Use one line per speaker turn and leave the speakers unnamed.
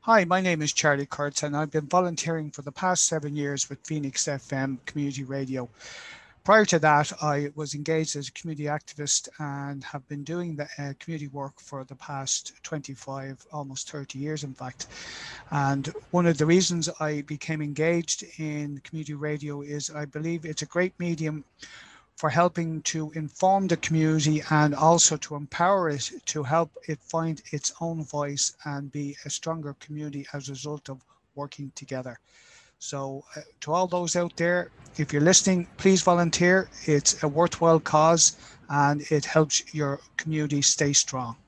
Hi, my name is Charlie Kurtz, and I've been volunteering for the past 7 years with Phoenix FM Community Radio. Prior to that, I was engaged as a community activist and have been doing the community work for the past 25, almost 30 years, in fact. And one of the reasons I became engaged in community radio is I believe it's a great medium for helping to inform the community and also to empower it to help it find its own voice and be a stronger community as a result of working together. So, to all those out there, if you're listening, please volunteer. It's a worthwhile cause and it helps your community stay strong.